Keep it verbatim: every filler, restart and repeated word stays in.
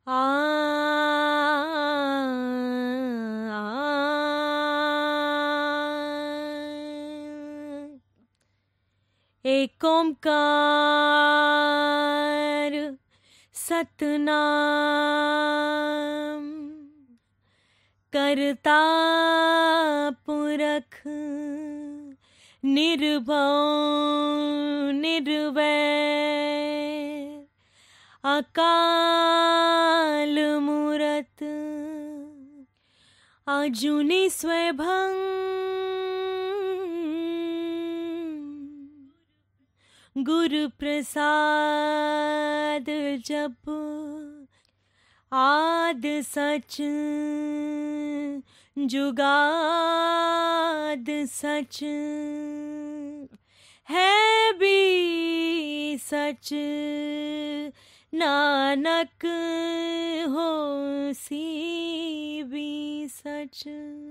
आ, आ, एक ओंकार सतनाम करता पुरख निर्भव निर्वैर अकाल मूरत अजूनी स्वयं गुरु प्रसाद जप आद सच जुगाद सच है भी सच नानक होसी भी सच।